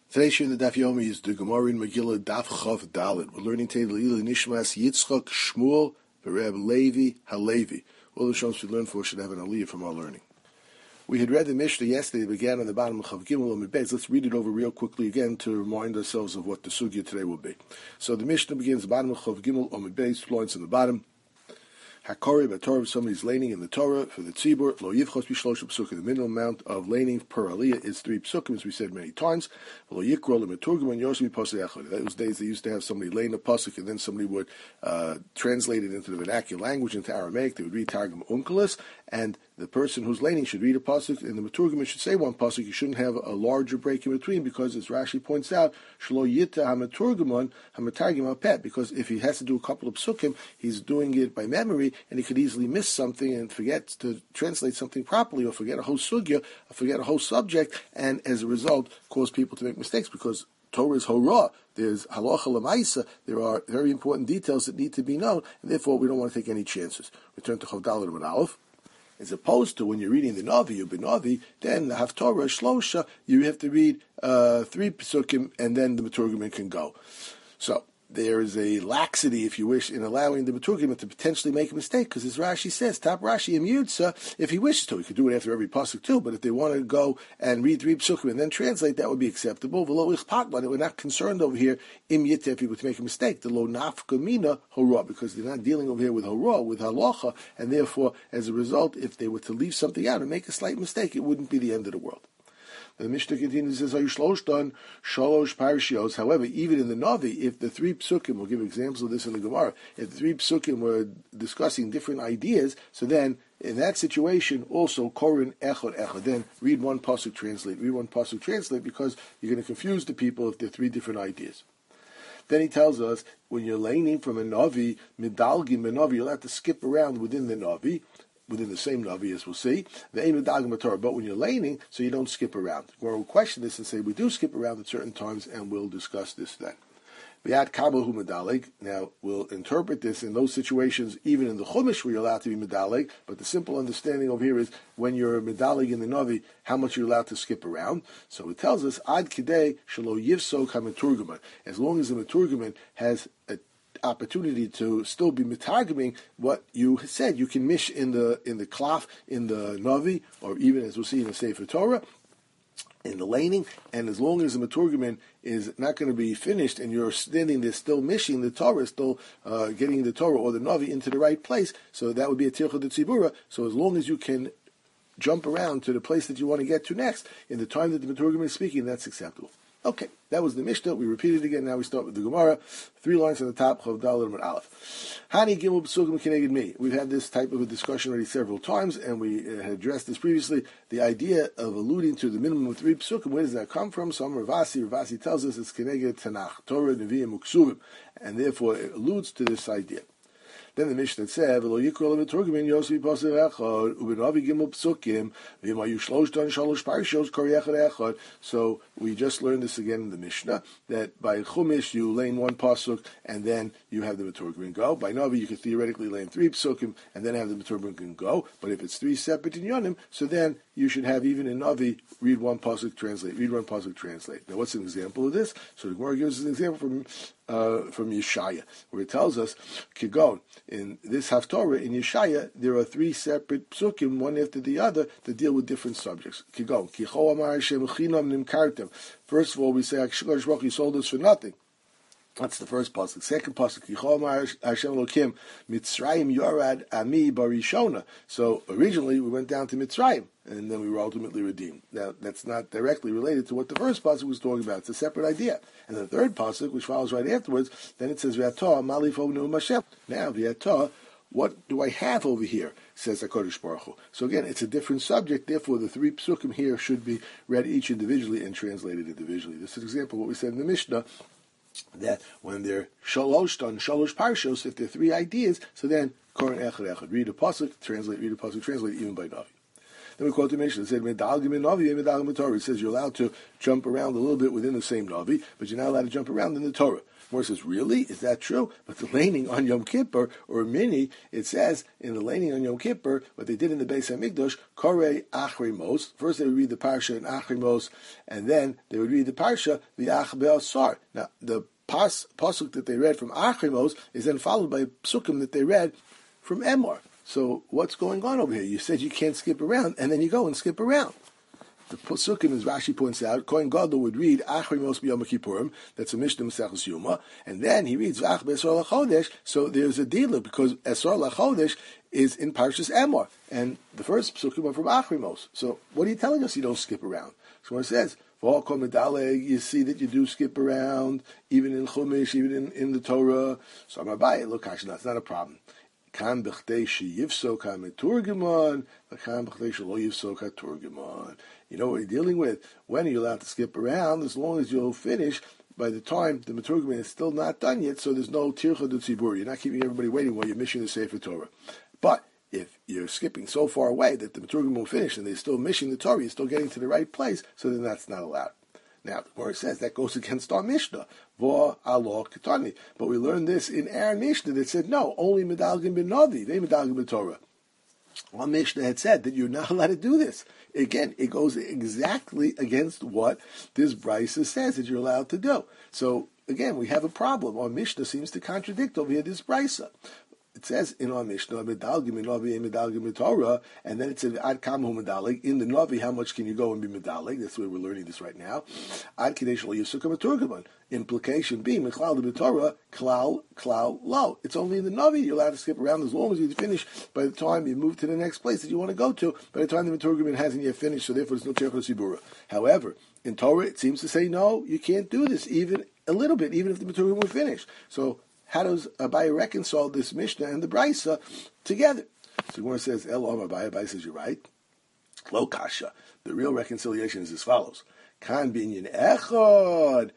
Today's shir in the Daf Yomi is the Gemara in Megillah Daf Chav Dalet. We're learning today L'ilui Nishmas Yitzchak Shmuel Bereb Levi Halevi. All the shows we learn for should have an aliyah from our learning. We had read the Mishnah yesterday. It began on the bottom of Chav Gimel and Beis. Let's read it over real quickly again to remind ourselves of what the sugya today will be. So the Mishnah begins at the bottom of Chav Gimel on Beis, lines on the bottom. Hakori b'Torah, if somebody's laning in the Torah for the tzibur, lo yivchos b'shlosh psukim. The minimum amount of laning per aliyah is 3 psukim, as we said many times. Lo yikro lemeturgum and yoshmi pasuk echad. Those days they used to have somebody laying a pasuk, and then somebody would translate it into the vernacular language, into Aramaic. They would read Targum Onkelos, and the person who's laning should read a pasuk, and the meturgum should say one pasuk. You shouldn't have a larger break in between, because as Rashi points out, shlo yita hameturgumon hametargim apet. Because if he has to do a couple of psukim, he's doing it by memory, and he could easily miss something and forget to translate something properly, or forget a whole sugya, or forget a whole subject, and as a result cause people to make mistakes, because Torah is Horah, there's halacha lemaisa, there are very important details that need to be known, and therefore we don't want to take any chances. Return to Chav Dalet and Aleph. As opposed to when you're reading the Navi or B'Navi, then the Haftorah, Shlosha, you have to read 3 Pesukim, and then the Meturgaman can go. So there is a laxity, if you wish, in allowing the Meturgaman to potentially make a mistake, because as Rashi says, Top Rashi Yutza, if he wishes to, he could do it after every pasuk too, but if they want to go and read 3 Pesukim and then translate, that would be acceptable. We're not concerned over here, Im Yita, if he were to make a mistake, the Lo Nafka Mina Horah, because they're not dealing over here with Horah, with Halacha, and therefore, as a result, if they were to leave something out and make a slight mistake, it wouldn't be the end of the world. The Mishnah continues and says, "Shalosh parashios." However, even in the Navi, if the 3 psukim, we'll give examples of this in the Gemara, if the 3 psukim were discussing different ideas, so then in that situation, also korin echad echad. Then read one pasuk, translate. Read one pasuk, translate, because you're going to confuse the people if there are 3 different ideas. Then he tells us, when you're laning from a Navi, midalgim a Navi, you'll have to skip around within the Navi, within the same Navi, as we'll see. But when you're laning, so you don't skip around. We'll question this and say we do skip around at certain times, and we'll discuss this then. Now, we'll interpret this in those situations, even in the Chumash where you're allowed to be medaleg, but the simple understanding over here is when you're medaleg in the Navi, how much you're allowed to skip around. So it tells us, ad kidei shelo yivsok hameturgaman. As long as the meturgaman has a opportunity to still be mitarguming what you said, you can mish in the klaf, in the Navi, or even as we'll see in the Sefer Torah, in the laning, and as long as the meturgaman is not going to be finished and you're standing there still mishing the Torah, still getting the Torah or the Navi into the right place, so that would be a tircha de tzibura. So as long as you can jump around to the place that you want to get to next in the time that the meturgaman is speaking, that's acceptable. Okay, that was the Mishnah. We repeat it again. Now we start with the Gemara. 3 lines on the top. Chav Dalet and Aleph. Hani Gimel Psukim Keneged Mi. We've had this type of a discussion already several times, and we had addressed this previously. The idea of alluding to the minimum of 3 Psukim. Where does that come from? Some Ravasi tells us it's Keneged Tanakh, Torah, Nevi'im, Uksuvim, and therefore it alludes to this idea. Then the Mishnah said, "V'lo yikol lemeturgamin yosi pasuk echad u'benavi gimel psukim v'yimayu shlosh dan shalosh parshos kori echad echad." So we just learned this again in the Mishnah, that by Chumash you lane 1 pasuk and then you have the meturgamin go. By Navi you could theoretically lane 3 psukim and then have the meturgamin go. But if it's 3 separate inyanim, so then you should have, even in Navi, read 1 pasuk, translate. Read 1 pasuk, translate. Now, what's an example of this? So the Gemara gives us an example from Yeshaya, where it tells us, Kigon, in this Haftorah, in Yeshaya, there are 3 separate psukim, one after the other, that deal with different subjects. Kigon, Kicho Amar Hashem Chinam Nimkartem. First of all, we say, HaKadosh Baruch Hu sold us for nothing. That's the first pasuk. Second pasuk, Kicho Amar Hashem Elokim Mitzrayim Yorad Ami Barishona. So originally we went down to Mitzrayim, and then we were ultimately redeemed. Now, that's not directly related to what the first pasuk was talking about. It's a separate idea. And the third pasuk, which follows right afterwards, then it says, V'atah malif ovnu Hashem. Now, V'atah, what do I have over here? Says HaKadosh Baruch Hu. So again, it's a different subject. Therefore, the 3 psukim here should be read each individually and translated individually. This is an example of what we said in the Mishnah, that when they're shalosh done, shalosh parshos, if there are 3 ideas, so then korin echad echad. Read a pasuk, translate, even by Navi. Then we quote the Mishnah. It said, Medalgim in Navi, Medalgim in Torah. It says you're allowed to jump around a little bit within the same Navi, but you're not allowed to jump around in the Torah. More says, really? Is that true? But the laning on Yom Kippur, or Mini, it says in the laning on Yom Kippur, what they did in the Beis HaMikdash, Korei Achrei Mos. First they would read the Parsha in Achrei Mos, and then they would read the Parsha, the Ach Be'asar. Now, the pasuk that they read from Achrei Mos is then followed by psukim that they read from Emor. So what's going on over here? You said you can't skip around, and then you go and skip around. The Psukim, as Rashi points out, Kohen Gadol would read Achrei Mos b'Yom Kippurim, that's a Mishnah Maseches Yoma, and then he reads V'ach be'Esor LaChodesh, so there's a dealer, because Esor LaChodesh is in Parshas Emor, and the first Psukim are from Achrei Mos. So what are you telling us you don't skip around? So when it says, you see that you do skip around, even in Chumash, even in the Torah, so Abaye, look, that's not a problem. Kan b'chtei sheyivsok ha-meturgemon, v'kan b'chtei shelo yivsok ha-turgemon. You know what you're dealing with. When are you allowed to skip around? As long as you'll finish by the time the meturgeman is still not done yet, so there's no tircha d'tzibur. You're not keeping everybody waiting while you're mishing the Sefer Torah. But if you're skipping so far away that the meturgeman will finish and they're still mishing the Torah, you're still getting to the right place, so then that's not allowed. Now, the word says that goes against our Mishnah, Vo Alo Ketani. But we learned this in our Mishnah that said, no, only Medalgim bin Navi, they Medalgim bin Torah. Our Mishnah had said that you're not allowed to do this. Again, it goes exactly against what this Brisa says that you're allowed to do. So, again, we have a problem. Our Mishnah seems to contradict over here this Brisa. It says in our Mishnah, Medalgim in Navi and Medalgim in Torah, and then it says, Ad Kamhu Medalig. In the Navi, how much can you go and be Medalig? That's where we're learning this right now. Ad Kadesh Lo Yisukah Meturgaman. Implication being, Mechlal de Torah, Klal Lo. It's only in the Navi you're allowed to skip around as long as you finish by the time you move to the next place that you want to go to, by the time the Meturgaman hasn't yet finished, so therefore there's no Tircha Sibura. However, in Torah, it seems to say, no, you can't do this even a little bit, even if the Meturgaman will finish. So, how does Abaye reconcile this Mishnah and the Brisa together? So the Gemara says, El Om Abaye. Abaye says, you're right. Lo Kasha. The real reconciliation is as follows. Kan binyan echad.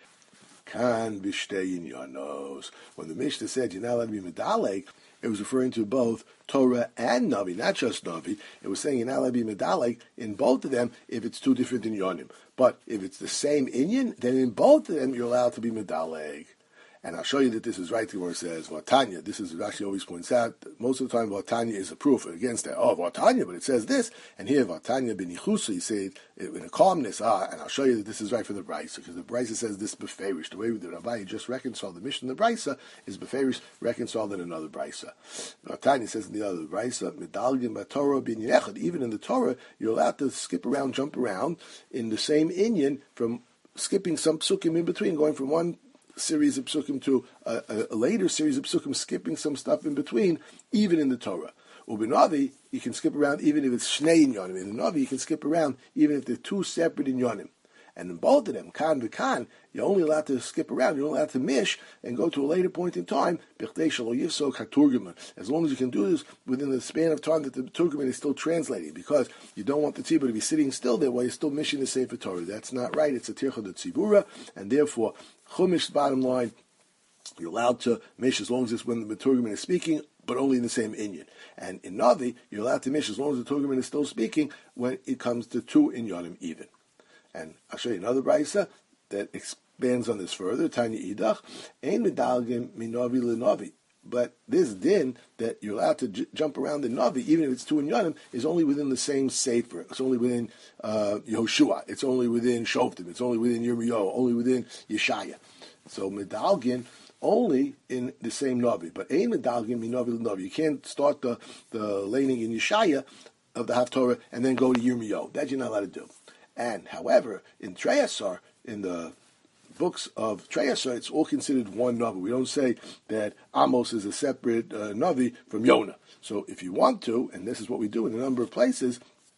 Kan bishtei inyanos. When the Mishnah said you're not allowed to be Medaleg, it was referring to both Torah and Navi, not just Navi. It was saying you're not allowed to be Medaleg in both of them if it's two different inyanim. But if it's the same inyan, then in both of them you're allowed to be Medaleg. And I'll show you that this is right where it says Vatanya. This is Rashi always points out. Most of the time, Vatanya is a proof against that. Oh, Vatanya, but it says this. And here, Vatanya b'nichusa, you say it in a calmness. And I'll show you that this is right for the Brisa, because the Brisa says this beferish. The way the Rabbi just reconciled the Mishnah and the Brisa is beferish reconciled in another Brisa. Vatanya says in the other Brisa, Medalgim b'Torah b'Yechad. Even in the Torah, you're allowed to skip around, jump around in the same inyan from skipping some psukim in between, going from one series of psukim to a later series of psukim, skipping some stuff in between, even in the Torah. Ubinavi, you can skip around even if it's shnei inyanim. In the Navi, you can skip around even if they're two separate inyanim. And in both of them, kan v'kan, you're only allowed to skip around, you're only allowed to mish and go to a later point in time, b'chtei shelo yifsok haturgeman. As long as you can do this within the span of time that the turgeman is still translating, because you don't want the tzibur to be sitting still there while you're still mishing the Sefer Torah. That's not right. It's a tircha de tzibura, and therefore, Chumash, bottom line, you're allowed to mish as long as it's when the Turgeman is speaking, but only in the same inyan. And in Navi, you're allowed to mish as long as the Turgeman is still speaking when it comes to two inyanim even. And I'll show you another brisa that expands on this further. Tanya idach, ein medalgim minavi lenavi. But this din that you're allowed to jump around in Navi, even if it's two inyanim, is only within the same sefer. It's only within Yehoshua. It's only within Shoftim. It's only within Yirmiyahu. Only within Yeshaya. So medalgin only in the same Navi. But ein medalgin minavi lenavi. You can't start the laning in Yeshaya of the Haftorah and then go to Yirmiyahu. That you're not allowed to do. And however, in Treyasar, in the books of Treyasar, it's all considered one Navi. We don't say that Amos is a separate Navi from Yonah. So if you want to, and this is what we do in a number of places,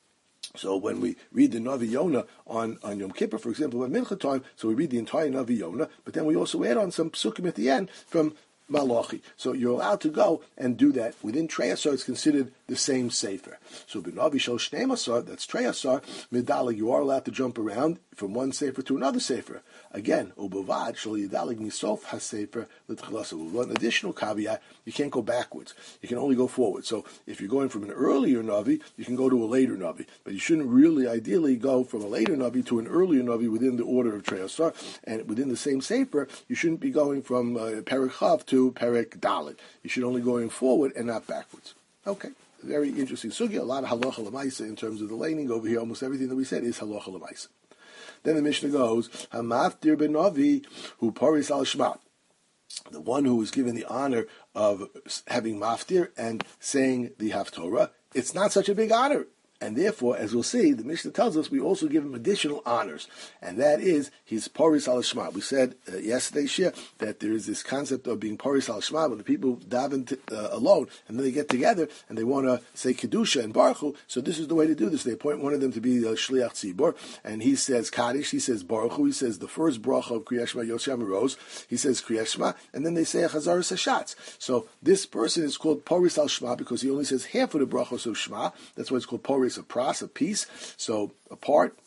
so when we read the Navi Yonah on Yom Kippur, for example, at Mincha time, so we read the entire Navi Yonah, but then we also add on some psukim at the end from Malachi. So you're allowed to go and do that. Within Treyasar, it's considered the same sefer. So b'navi shel shnei masar, that's trei asar, midalig, you are allowed to jump around from one sefer to another sefer. Again, ubavad shel yidalig misof hasefer l'tchilasav. One additional caveat: you can't go backwards. You can only go forward. So if you're going from an earlier navi, you can go to a later navi, but you shouldn't really, ideally, go from a later navi to an earlier navi within the order of trei asar, and within the same sefer, you shouldn't be going from Perek Chav to Perek Dalet. You should only going forward and not backwards. Okay. Very interesting sugya, a lot of halacha l'maisa in terms of the laning over here. Almost everything that we said is halacha l'maisa. Then the Mishnah goes, Hamaftir ben Navi hu paris al shma. The one who is given the honor of having maftir and saying the haftorah, it's not such a big honor. And therefore, as we'll see, the Mishnah tells us we also give him additional honors, and that is he's paris al shma. We said yesterday, Shia, that there is this concept of being paris al shma when the people daven alone, and then they get together and they want to say kedusha and baruch Hu. So this is the way to do this. They appoint one of them to be the shliach tzibor, and he says kaddish, he says baruch Hu, he says the first bracha of Kriyat Shema Yosem Rose, he says Kriyat Shema, and then they say a chazaras hashatz. So this person is called paris al shma because he only says half of the brachos of Shema. That's why it's called paris, a pras, a piece, so a part.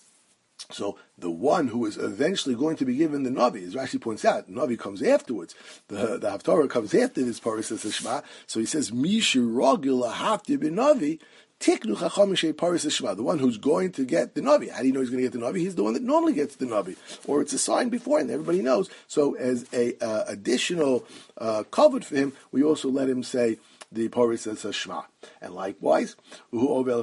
So the one who is eventually going to be given the Navi, as Rashi points out, the Navi comes afterwards. The Haftarah comes after this Paris Shema. So he says, Mishu Rogil Haftir bin Navi, Tiknu Chacham Shei Paris Shema. The one who's going to get the Navi. How do you know he's going to get the Navi? He's the one that normally gets the Navi. Or it's a sign before, and everybody knows. So as a additional covered for him, we also let him say the Paris Shema. And likewise, he's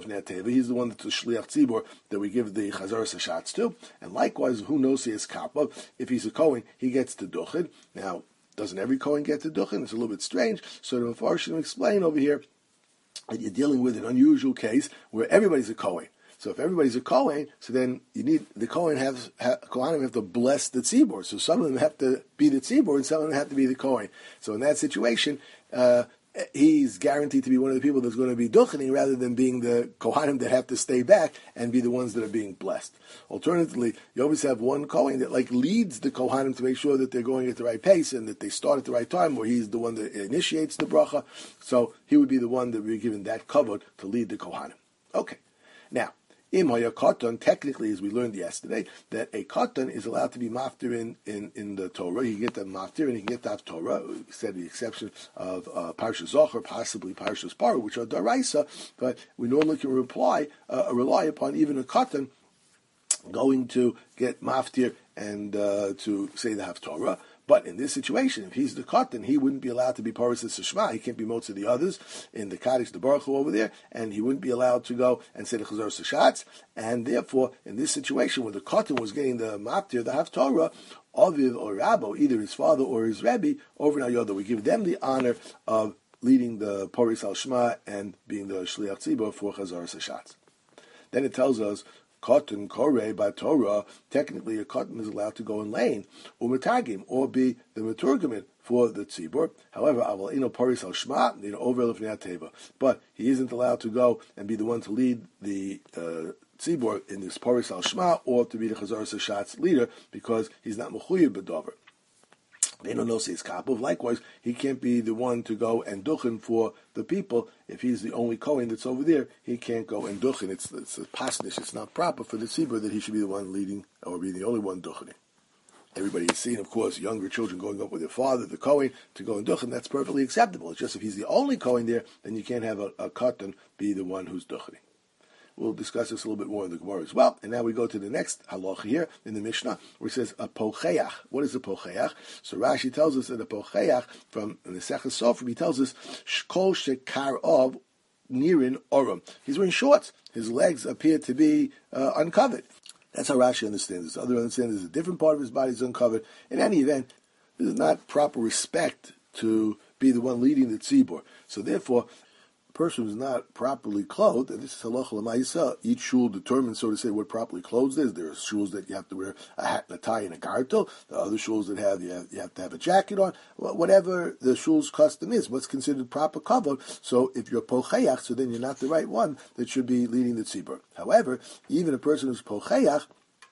the one that's the Shliach Tzibor that we give the Chazaras Hashatz to. And likewise, who knows his Kappa, if he's a Kohen, he gets the Duchin. Now, doesn't every Kohen get the Duchin? It's a little bit strange. So the Mefarshim explain over here that you're dealing with an unusual case where everybody's a Kohen. So if everybody's a Kohen, so then you need the Kohanim have to bless the Tzibor. So some of them have to be the Tzibor and some of them have to be the Kohen. So in that situation, he's guaranteed to be one of the people that's going to be duchening rather than being the Kohanim that have to stay back and be the ones that are being blessed. Alternatively, you always have one Kohen that leads the Kohanim to make sure that they're going at the right pace and that they start at the right time, or he's the one that initiates the bracha. So he would be the one that would be given that kavod to lead the Kohanim. Okay. Now, Im haya katan, technically, as we learned yesterday, that a katan is allowed to be maftir in the Torah. He can get the maftir and he can get the Torah. We said the exception of Parshas Zohar, possibly Parshas Parah, which are daraisa, but we normally can rely upon even a katan going to get maftir and to say the Haftorah. But in this situation, if he's the katan, he wouldn't be allowed to be paris Shema. He can't be most of the others in the Kaddish, the Baruch Hu over there, and he wouldn't be allowed to go and say the Chazaras Hashatz. And therefore, in this situation, where the katan was getting the maftir, the Haftorah, Aviv or Rabbo, either his father or his Rebbe, over in Ayodah, we give them the honor of leading the paris al Shema and being the Shliach Tzibor for Chazaras Hashatz. Then it tells us, Katan Koreh by Torah, technically a Katan is allowed to go in lane, or Metagim, or be the Meturgamin for the Tzibor. However, Aval Ino Paris al Shema, over Lefnei Teva. But he isn't allowed to go and be the one to lead the Tzibor in this Paris al Shema, or to be the Chazaras Hashatz leader, because he's not Mechuyah B'Dover. They don't know his kapov. Likewise, he can't be the one to go and duchen for the people. If he's the only Kohen that's over there, he can't go and duchen. It's a pasnish. It's not proper for the tzibur that he should be the one leading or be the only one duchening. Everybody has seen, of course, younger children going up with their father, the Kohen, to go and duchen. That's perfectly acceptable. It's just if he's the only Kohen there, then you can't have a katan be the one who's duchening. We'll discuss this a little bit more in the Gemara as well. And now we go to the next halacha here in the Mishnah, where it says a pocheach. What is a pocheach? So Rashi tells us that a pocheach, from the Sechas Sofrim, he tells us shkol shekar of nirin oram. He's wearing shorts. His legs appear to be uncovered. That's how Rashi understands this. Others understand there's a different part of his body is uncovered. In any event, this is not proper respect to be the one leading the tzibur. So therefore, person who's not properly clothed, and this is halacha l'maisa, each shul determines, so to say, what properly clothed is. There are shuls that you have to wear a hat and a tie and a gartel. There are other shuls that you have to have a jacket on. Whatever the shul's custom is, what's considered proper cover. So if you're pocheach, so then you're not the right one that should be leading the tzibur. However, even a person who's pocheach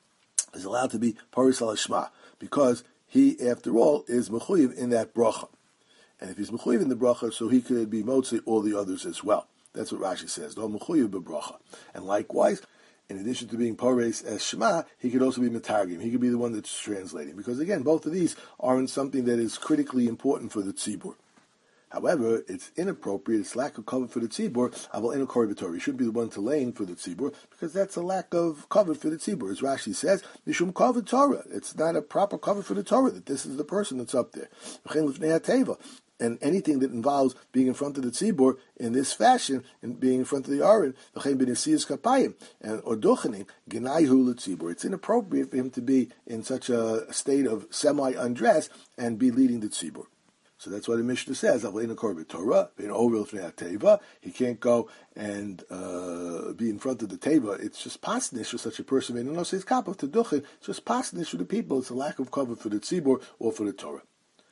is allowed to be paris al shema, because he, after all, is mechuyev in that bracha. And if he's mechuyev in the bracha, so he could be motzei all the others as well. That's what Rashi says. And likewise, in addition to being Pares as Shema, he could also be Metargim. He could be the one that's translating. Because again, both of these aren't something that is critically important for the Tzibur. However, it's inappropriate, it's lack of cover for the tzibur. Aval eno kori b'Torah. You should be the one to lane for the tzibur, because that's a lack of cover for the tzibur. As Rashi says, mishum cover Torah. It's not a proper cover for the Torah, that this is the person that's up there. And anything that involves being in front of the tzibur in this fashion, and being in front of the aron, or duchenim, genayhu l'tzibur. It's inappropriate for him to be in such a state of semi-undress and be leading the tzibur. So that's why the Mishnah says, he can't go and be in front of the teva. It's just pasnish for such a person. It's just pasnish for the people. It's a lack of cover for the tzibur or for the Torah.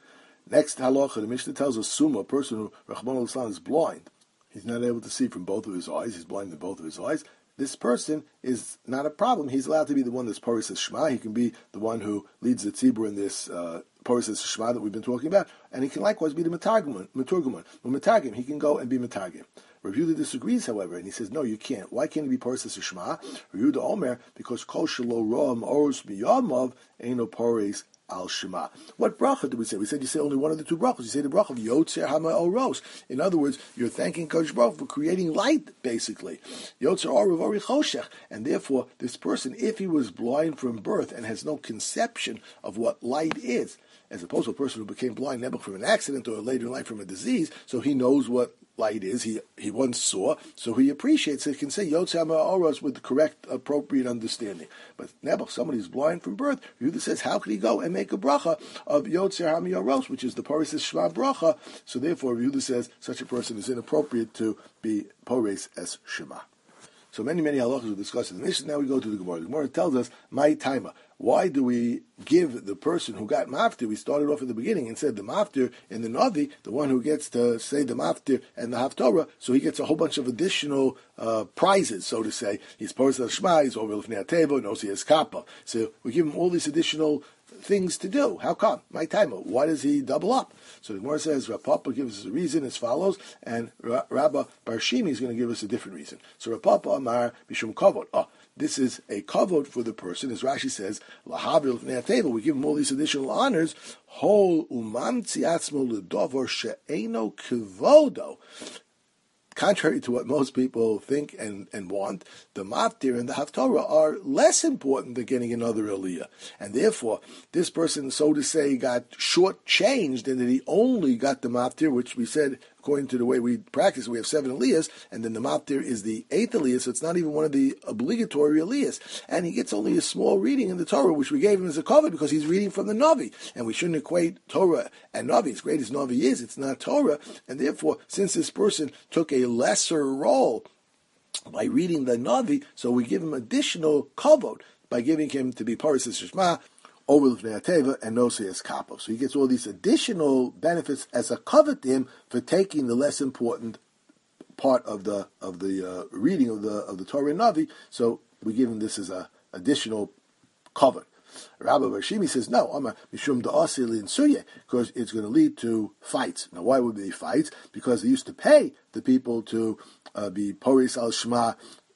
Next halacha, the Mishnah tells us, Suma, a person who, Rachmana litzlan, is blind. He's not able to see from both of his eyes. He's blind in both of his eyes. This person is not a problem. He's allowed to be the one that's Paris as Shema. He can be the one who leads the tzibur in this Paris as Shema that we've been talking about. And he can likewise be the Metarguman. Metargim, he can go and be Metargim. Rav Yehuda disagrees, however, and he says, no, you can't. Why can't he be Paris as Shema? Rav Yehuda Omer, because Kol Shelo Roam Oros Miyamav Eino Paris al Shema. What bracha did we say? We said you say only one of the two brachas. You say the bracha of Yotzer Hama Oros. In other words, you're thanking Kodesh Baruch for creating light, basically. Yotzer Orav Ori Choshech. And therefore, this person, if he was blind from birth and has no conception of what light is, as opposed to a person who became blind never from an accident or later in life from a disease, so he knows what light is, he once saw, so he appreciates it, he can say Yotzer Hama Oros with the correct, appropriate understanding. But Nebuch, somebody who's blind from birth, Yehuda says, how could he go and make a bracha of Yotzer Hama Oros, which is the Paris es Shema bracha? So therefore, Yehuda says, such a person is inappropriate to be Paris es Shema. So many halachas we discussed in the Mishnah. Now we go to the Gemara. The Gemara tells us, my taima. Why do we give the person who got maftir? We started off at the beginning and said the maftir in the Navi, the one who gets to say the maftir and the Haftorah, so he gets a whole bunch of additional prizes, so to say. He's Paris Shema, he's over Lefnei HaTeva, knows he has Kappa. So we give him all these additional things to do. How come? My time. Why does he double up? So the Gemara says, Rav Papa gives us a reason as follows, and Rabba Barshimi is going to give us a different reason. So Rav Papa Amar Bishum Kavod. This is a kavod for the person, as Rashi says, Lahavil Lefnei HaTeva. We give him all these additional honors. Hol umamtzi atzmo l'dovar she'eno kivodo. Contrary to what most people think and want, the maftir and the haftorah are less important than getting another aliyah. And therefore, this person, so to say, got shortchanged in that he only got the maftir, which we said, according to the way we practice, we have 7 aliyahs, and then the maftir is the 8th aliyah, so it's not even one of the obligatory aliyahs. And he gets only a small reading in the Torah, which we gave him as a cover because he's reading from the Navi. And we shouldn't equate Torah and Navi. As great as Navi is, it's not Torah. And therefore, since this person took a lesser role by reading the Navi, so we give him additional kavod by giving him to be Paris Shema, over Lefnei HaTeva, and Nosei as Kapo. So he gets all these additional benefits as a covet to him for taking the less important part of the reading of the Torah and Navi. So we give him this as a additional covet. Rabbi Barshimi says, no, Amar Mishum Da'asil in Suye, because it's going to lead to fights. Now, why would there be fights? Because they used to pay the people to be Paris al Shema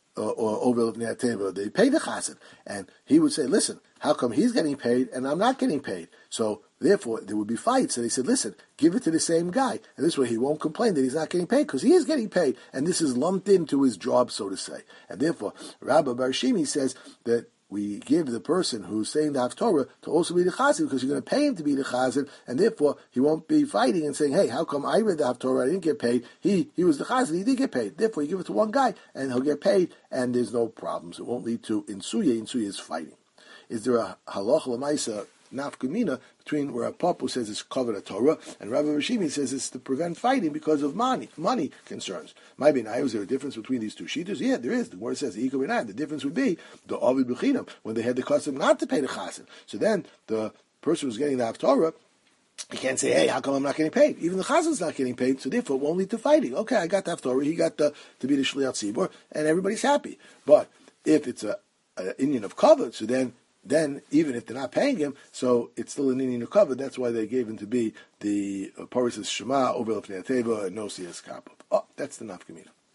or over Lefnei HaTeva. They pay the chassid. And he would say, listen, how come he's getting paid and I'm not getting paid? So, therefore, there would be fights. And he said, listen, give it to the same guy. And this way he won't complain that he's not getting paid, because he is getting paid. And this is lumped into his job, so to say. And therefore, Rabbi Barshimi says that we give the person who's saying the Haftorah to also be the Chazan, because you're going to pay him to be the Chazan, and therefore he won't be fighting and saying, hey, how come I read the Haftorah, I didn't get paid? He was the Chazan, he did get paid. Therefore, you give it to one guy, and he'll get paid, and there's no problems. It won't lead to Insuye. Insuye is fighting. Is there a halacha l'maisa nafkamina between where a Papa says it's covered a Torah and Rabbi Rashimi says it's to prevent fighting because of money concerns? Maybe now, is there a difference between these two sheeters? Yeah, there is. The word says the difference would be the Ovid B'chinam, when they had the custom not to pay the Chasen. So then the person who's getting the Haftorah, he can't say, hey, how come I'm not getting paid? Even the Chazen's not getting paid, so therefore it won't lead to fighting. Okay, I got the Haftorah, he got to be the Shliach Tzibor, and everybody's happy. But if it's an Indian of covered, so then even if they're not paying him, so it's still an Indian of covered. That's why they gave him to be the Paris Shema, over Lefnei HaTeva, and Nosei as Kappa. That's the nafkamina.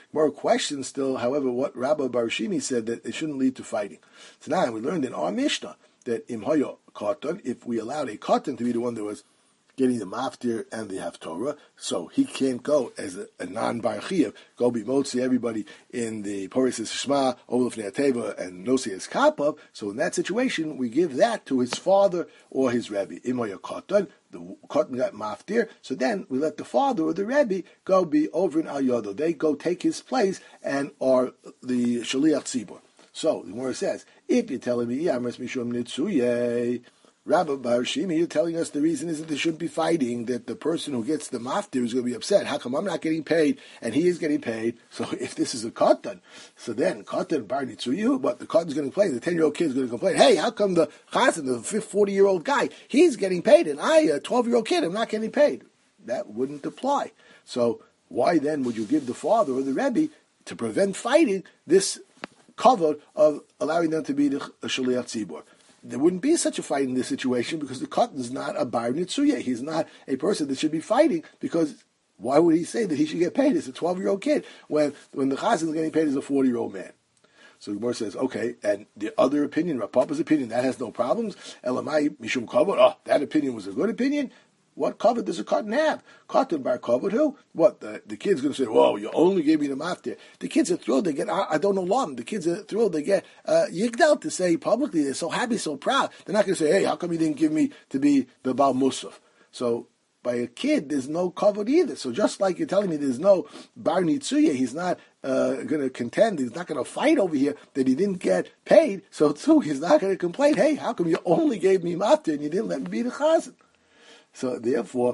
More questions still, however, what Rabbi Barashimi said that it shouldn't lead to fighting. So now we learned in our Mishnah that Imhoyo Katan, if we allowed a Katan to be the one that was getting the maftir and the haftorah, so he can't go as a non-bar chiyuv, go be motzi everybody in the Poris Shema, Olaf Neateva, and Nosi as Kapav. So in that situation, we give that to his father or his Rebbe. Imoya Katan, the Katan got maftir, so then we let the father or the Rebbe go be over in Al Yodo. They go take his place and are the Shaliach Tzibor. So the Gemara says, if you're telling me, Yamres Mishum Nitzuye, Rabbi Barashimi, you're telling us the reason is that there shouldn't be fighting, that the person who gets the maftir is going to be upset. How come I'm not getting paid and he is getting paid? So if this is a katan, so then katan bar nitzuyu, but the katan's going to complain, the 10-year-old kid is going to complain, hey, how come the chazan, the 40-year-old guy, he's getting paid and I, a 12-year-old kid, I'm not getting paid? That wouldn't apply. So why then would you give the father or the Rebbe, to prevent fighting, this cover of allowing them to be the shaliach tzibor? There wouldn't be such a fight in this situation because the katan is not a bar nitzuya. He's not a person that should be fighting, because why would he say that he should get paid as a 12-year-old kid when the chazan is getting paid as a 40-year-old man? So the Gemara says, okay, and the other opinion, Rav Papa's opinion, that has no problems. Elamai mishum kavod, that opinion was a good opinion. What kavod does a katan have? Katan bar kavod who? What, the kid's going to say, whoa, you only gave me the maftir. The kids are thrilled, they get, I don't know long, the kids are thrilled, they get yigdal to say publicly, they're so happy, so proud. They're not going to say, hey, how come you didn't give me to be the Baal Musaf? So by a kid, there's no kavod either. So just like you're telling me there's no bar nitzuya, he's not going to contend, he's not going to fight over here that he didn't get paid, so too, he's not going to complain, hey, how come you only gave me maftir and you didn't let me be the chazan? So therefore,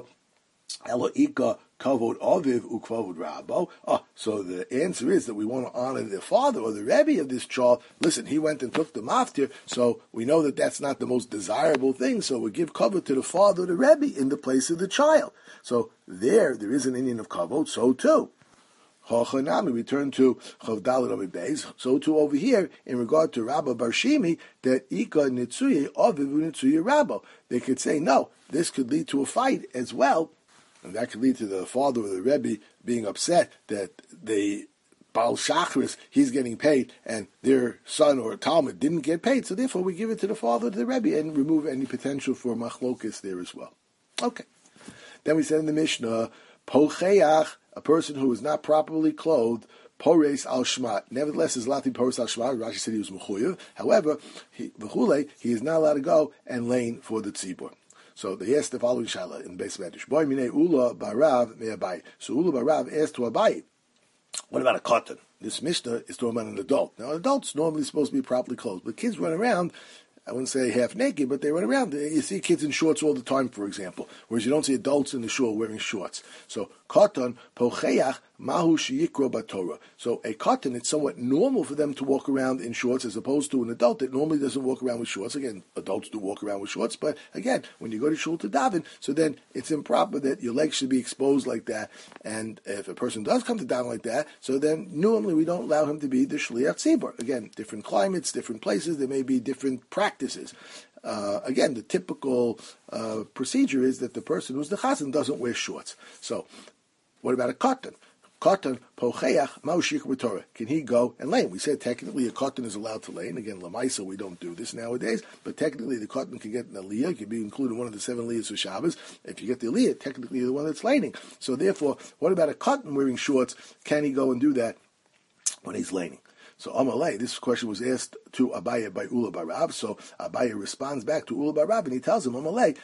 Eloika kavod aviv ukvavod rabo. So the answer is that we want to honor the father or the Rebbe of this child. Listen, he went and took the maftir, so we know that that's not the most desirable thing. So we give kavod to the father or the Rebbe in the place of the child. So there is an Indian of kavod. So too. Hachanami, we turn to Chavdalit Amid Beis. So too over here, in regard to Rabbi Barashimi, that Ika Nitzuye Aviv Nitzuye Rabbo. They could say, no, this could lead to a fight as well, and that could lead to the father or the Rebbe being upset that the Baal Shachris, he's getting paid, and their son or Talmud didn't get paid, so therefore we give it to the father or the Rebbe and remove any potential for machlokas there as well. Okay. Then we said in the Mishnah, Pocheach, a person who is not properly clothed, Pores al Shma. Nevertheless, is Lati Pores al Shma. Rashi said he was Mechuyev. However, he is not allowed to go and lane for the tzibur. So they asked the following shaila in Beis Medrash. Boy mine Ula Barav me Abai. So Ula Barav asked to Abai, what about a katan? This Mishnah is talking about an adult. Now, adults normally supposed to be properly clothed, but kids run around, I wouldn't say half naked, but they run around. You see kids in shorts all the time, for example, whereas you don't see adults in the shul wearing shorts. So, katan, pocheach, mahu sheyikro batorah. So, a katan, it's somewhat normal for them to walk around in shorts as opposed to an adult that normally doesn't walk around with shorts. Again, adults do walk around with shorts, but again, when you go to shul to daven, so then it's improper that your legs should be exposed like that. And if a person does come to daven like that, so then normally we don't allow him to be the shliach tzibur. Again, different climates, different places, there may be different practices. Again, the typical procedure is that the person who's the chazan doesn't wear shorts. So, what about a katan? Katan, pocheach, maushik b'torah. Can he go and lane? We said technically a katan is allowed to lane. Again, lamaisa, we don't do this nowadays, but technically the katan can get an aliyah, it can be included in one of the 7 aliyahs for Shabbos. If you get the aliyah, technically you're the one that's laning. So therefore, what about a katan wearing shorts? Can he go and do that when he's laning? So Amalei, this question was asked to Abaye by Ula Barav. So Abaye responds back to Ula Barav and he tells him, Amalei,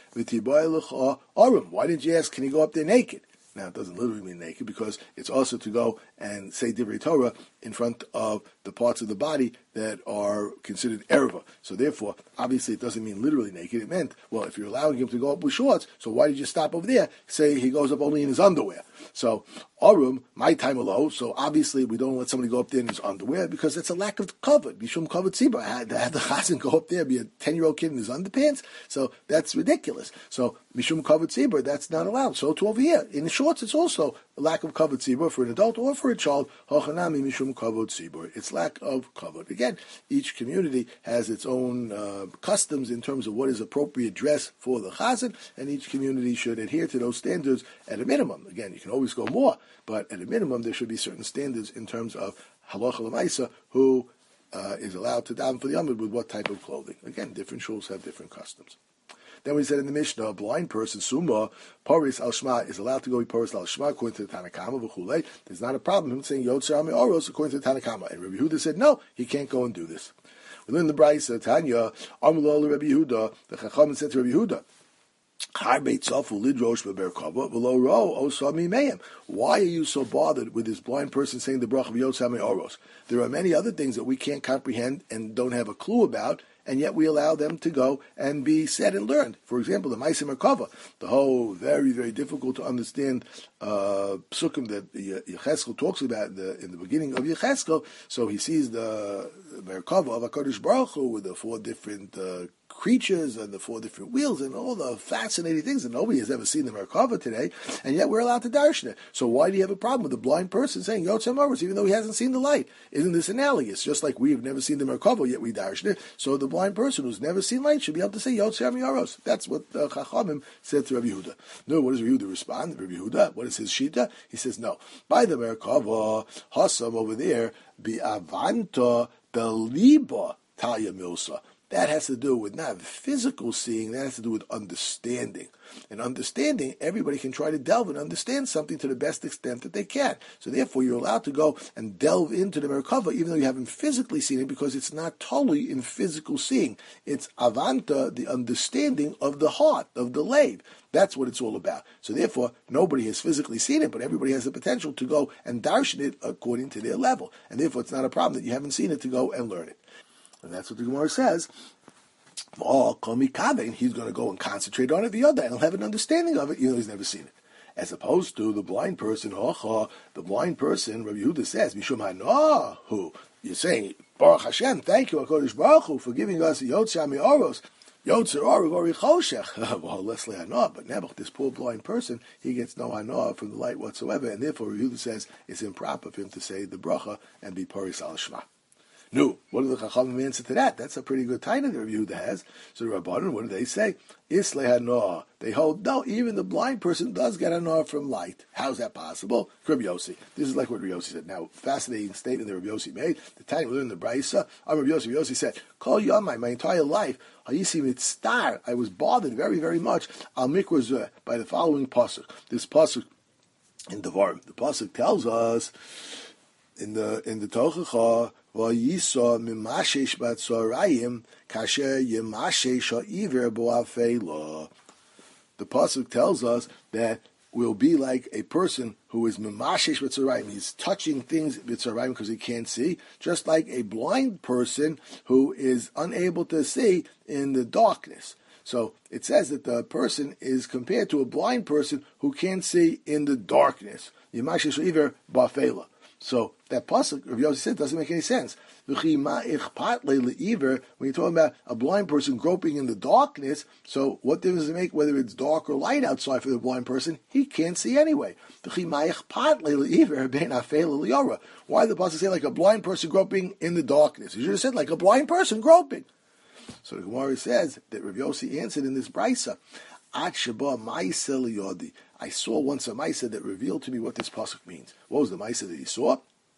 why didn't you ask, can he go up there naked? Now, it doesn't literally mean naked because it's also to go and say Divrei Torah in front of the parts of the body that are considered erva. So therefore, obviously it doesn't mean literally naked. It meant, well, if you're allowing him to go up with shorts, so why did you stop over there? Say he goes up only in his underwear. So, Arum, my time alone, so obviously we don't let somebody go up there in his underwear because it's a lack of cover. Mishum covered tzibur. Have the chazan go up there, be a 10-year-old kid in his underpants. So that's ridiculous. So, Mishum covered tzibur, that's not allowed. So to over here, in the shorts, it's also lack of kavod tzibur for an adult or for a child. Hachanami mishum kavod tzibur. It's lack of kavod. Again, each community has its own customs in terms of what is appropriate dress for the chazan, and each community should adhere to those standards at a minimum. Again, you can always go more, but at a minimum there should be certain standards in terms of halacha l'maisa, who is allowed to daven for the Amud with what type of clothing. Again, different shuls have different customs. Then we said in the Mishnah, a blind person, Summa, Paris al Shema, is allowed to go Paris al Shema according to the Tanakama, v'chulei. There's not a problem him saying Yotzer Ami Oros according to the Tanakama. And Rabbi Yehuda said, no, he can't go and do this. We learn the Brayso, Tanya, Amulol Rabbi Yehuda, the Chacham said to Rabbi Yehuda, why are you so bothered with this blind person saying the bracha of Yotzer Ami Oros? There are many other things that we can't comprehend and don't have a clue about, and yet we allow them to go and be said and learned. For example, the Ma'aseh Merkava, the whole very, very difficult to understand psukim that Yecheskel talks about in the beginning of Yecheskel. So he sees the Merkava of HaKadosh Baruch Hu with the 4 different creatures and the 4 different wheels and all the fascinating things that nobody has ever seen in the Merkava today, and yet we're allowed to darshan it. So why do you have a problem with a blind person saying Yotzer Oros even though he hasn't seen the light? Isn't this analogous? Just like we have never seen the Merkava, yet we darshan it, so the blind person who's never seen light should be able to say Yotzer Ami Oros. That's what Chachamim said to Rabbi Yehuda. No, what does Rabbi Yehuda respond? Rabbi Yehuda, what is his shita? He says, no. By the Merkava, Hasam over there, Bi'avanta Beliba Talya Milsa. That has to do with not physical seeing, that has to do with understanding. And understanding, everybody can try to delve and understand something to the best extent that they can. So therefore, you're allowed to go and delve into the Merkava, even though you haven't physically seen it, because it's not totally in physical seeing. It's avanta, the understanding of the heart, of the lave. That's what it's all about. So therefore, nobody has physically seen it, but everybody has the potential to go and darshan it according to their level. And therefore, it's not a problem that you haven't seen it to go and learn it. And that's what the Gemara says. He's going to go and concentrate on it, and he'll have an understanding of it, even though he's never seen it. As opposed to the blind person, the blind person, Rabbi Yehuda says, Mishum Hanahu, you're saying, Baruch Hashem, thank you, HaKadosh Baruch Hu, for giving us Yotzer Ami Oros, Yotzer Oros Ori Choshech. Well, Leslie Hana, but Nebuch, this poor blind person, he gets no Hana from the light whatsoever, and therefore Rabbi Yehuda says it's improper for him to say the bracha and be Paris al Shema. No, what do the Chachamim answer to that? That's a pretty good title that Rabbi Yehuda has. So the Rabbanan, what do they say? Islay Hanoah. They hold, no, even the blind person does get Hanoah from light. How's that possible? Rabbi Yossi. This is like what Rabbi Yossi said. Now, fascinating statement that Rabbi Yossi made. The time we learned in the Brayso, Rabbi Yossi said, Kol Yomai, my entire life, Hayisi Mitztar, I was bothered very, very much, Al Mikra by the following pasuk. This pasuk in Devarim. The pasuk tells us, in the Tochacha, Vayisa mimashesh batzorayim kasher yemashesh ha'iver bo'afela. The pasuk tells us that we'll be like a person who is mimashesh batzorayim. He's touching things batzorayim because he can't see, just like a blind person who is unable to see in the darkness. So it says that the person is compared to a blind person who can't see in the darkness. Yemashesh ha'iver bo'afela. So that pasuk, Rabbi Yossi said, doesn't make any sense. When you're talking about a blind person groping in the darkness, so what difference does it make whether it's dark or light outside for the blind person? He can't see anyway. Why did the pasuk say like a blind person groping in the darkness? He should have said like a blind person groping. So the Gemara says that Rabbi Yossi answered in this Brayso, I saw once a Maisa that revealed to me what this pasuk means. What was the Maisa that he saw?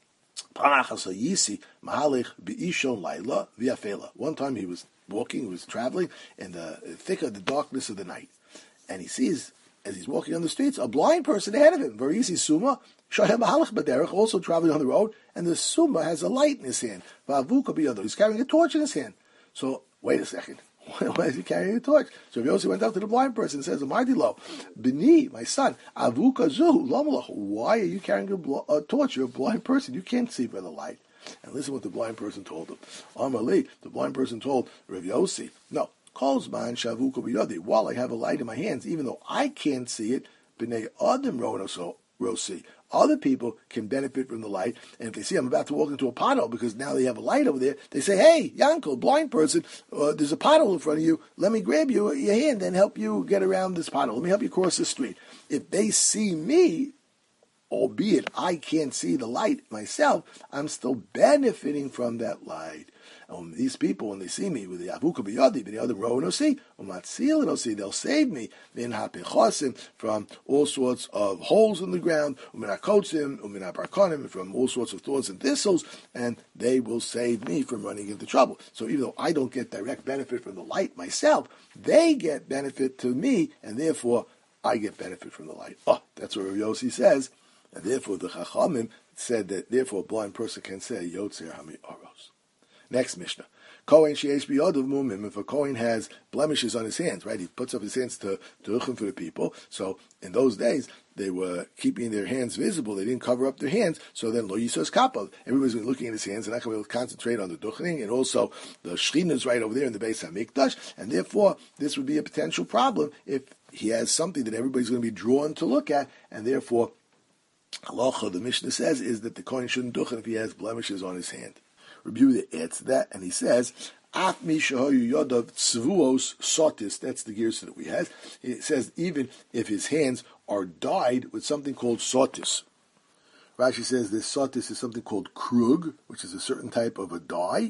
One time he was walking, he was traveling in the thick of the darkness of the night. And he sees, as he's walking on the streets, a blind person ahead of him. Varisi Suma, also traveling on the road, and the Suma has a light in his hand. He's carrying a torch in his hand. So, wait a second. Why is he carrying a torch? So Yossi went up to the blind person and says, Amardilo, Bini, my son, Avuka Zuhu, Lamalach, why are you carrying a torch? You're a blind person. You can't see by the light. And listen what the blind person told him. Amali, the blind person told Rav Yossi, no, Kolzman Shavuka Biyadi, while I have a light in my hands, even though I can't see it, B'nei Adam Rosi. Other people can benefit from the light, and if they see I'm about to walk into a pothole because now they have a light over there, they say, hey, Yankel, blind person, there's a pothole in front of you, let me grab your hand and help you get around this pothole. Let me help you cross the street. If they see me, albeit I can't see the light myself, I'm still benefiting from that light. And these people, when they see me with the avuka b'yadi, the other row no see, umatzil no see, they'll save me min hapechosim, from all sorts of holes in the ground, umin hakotzim, umin habarkonim, from all sorts of thorns and thistles, and they will save me from running into trouble. So even though I don't get direct benefit from the light myself, they get benefit to me, and therefore I get benefit from the light. Oh, that's what Rav Yossi says, and therefore the Chachamim said that therefore a blind person can say Yotzer Hami Oros. Next Mishnah. Kohen sheyesh biyadav mumim. If a Kohen has blemishes on his hands, right, he puts up his hands to duchen for the people. So in those days, they were keeping their hands visible. They didn't cover up their hands. So then lo yisos kapal. Everybody's been looking at his hands and not going to be able to concentrate on the duchening. And also the Shechina is right over there in the Beis Hamikdash. And therefore, this would be a potential problem if he has something that everybody's going to be drawn to look at. And therefore, halacha, the Mishnah says, is that the Kohen shouldn't duchen if he has blemishes on his hand. Rabbi Yehuda adds to that, and he says, Af mi shehoyu yodav tzvuos sotis. That's the gersa that we have. It says even if his hands are dyed with something called sotis. Rashi says this sotis is something called krug, which is a certain type of a dye.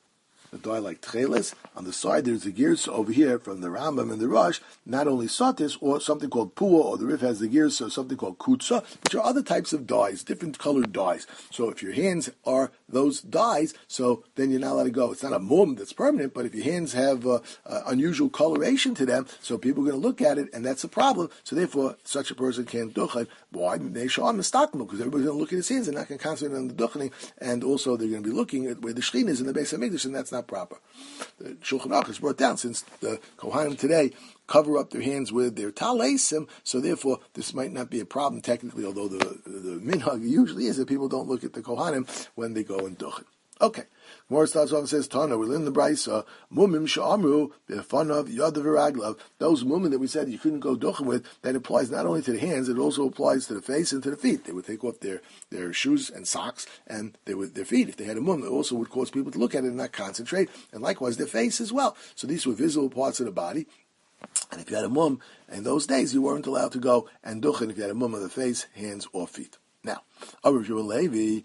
A dye like tcheles. On the side there's a gersa over here from the Rambam and the Rosh, not only sotis, or something called pua, or the Rif has the gersa, something called kutza, which are other types of dyes, different colored dyes. So if your hands are those dyes, so then you're not allowed to go. It's not a mum that's permanent, but if your hands have unusual coloration to them, so people are going to look at it, and that's a problem. So therefore, such a person can't duchen. Why? They show him because everybody's going to look at his hands and not going to concentrate on the duchening, and also they're going to be looking at where the Shechina is in the Beis Hamikdash, and that's not proper. The Shulchan Aruch is brought down since the Kohanim today cover up their hands with their talesim, so therefore this might not be a problem technically, although the minhag usually is that people don't look at the Kohanim when they go and duchen. Okay. Gemara starts off and says, Tana, we learn in the Brisa, Mumim sha'amru b'fanav yadav v'raglav. Those mumim that we said you couldn't go duchen with, that applies not only to the hands, it also applies to the face and to the feet. They would take off their shoes and socks and their feet. If they had a mum, it also would cause people to look at it and not concentrate, and likewise their face as well. So these were visible parts of the body. And if you had a mum in those days, you weren't allowed to go and duchen if you had a mum of the face, hands, or feet. Now, if your hands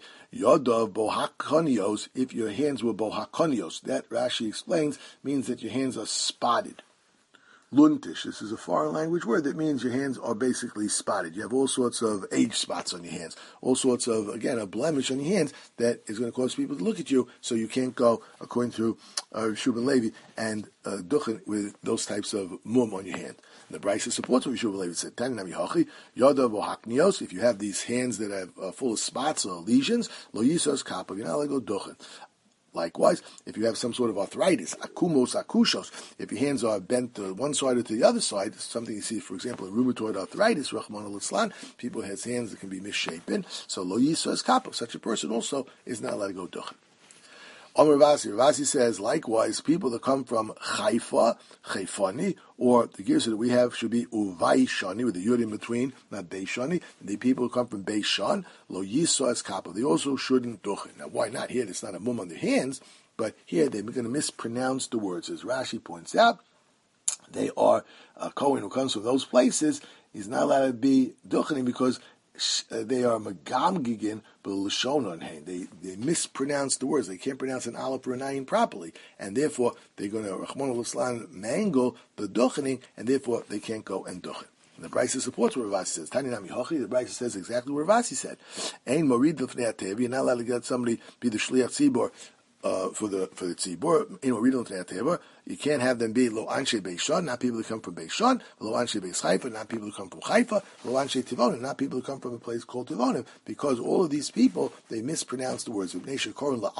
were bohakonios, that Rashi explains means that your hands are spotted. Luntish, this is a foreign language word that means your hands are basically spotted. You have all sorts of age spots on your hands, all sorts of, again, a blemish on your hands that is going to cause people to look at you, so you can't go, according to Shubin Levi, and duchen with those types of mum on your hand. The Brisa supports what Shubin Levi said. If you have these hands that are full of spots or lesions, lo yisos kappa, you're not allowed to go duchen. Likewise, if you have some sort of arthritis, akumos, akushos, if your hands are bent to one side or to the other side, something you see, for example, in rheumatoid arthritis, Rahman al-Islam, people have hands that can be misshapen, so lo yisos kapo, such a person also is not allowed to go duchen. Omer Ravasi says, likewise, people that come from Haifa, Chaifani, or the gears that we have should be Uvai Shani, with the Yud in between, not Beishani. The people who come from Beishan, Lo Yisas Kappa, they also shouldn't duchen. Now, why not here? It's not a mum on their hands, but here they're going to mispronounce the words. As Rashi points out, they are a Kohen who comes from those places. He's not allowed to be duchening because they are megamgigin b'lashon on hand. They mispronounce the words. They can't pronounce an aleph or an ayin properly, and therefore they're going to Rahman al-Islam mangle the duchening, and therefore they can't go and duchen. And the Brisa supports what Ravasi says. Tani nami hochi. The Brisa says exactly what Ravasi said. Ein morid l'fnei hatev. You're not allowed to get somebody be the shliach tzibor for the tzibor. You can't have them be lo anshe Beishan, not people who come from Beishan, lo anshe Beis Haifa, not people who come from Haifa, lo anshe Tivonim, not people who come from a place called Tivonim, because all of these people, they mispronounce the words. They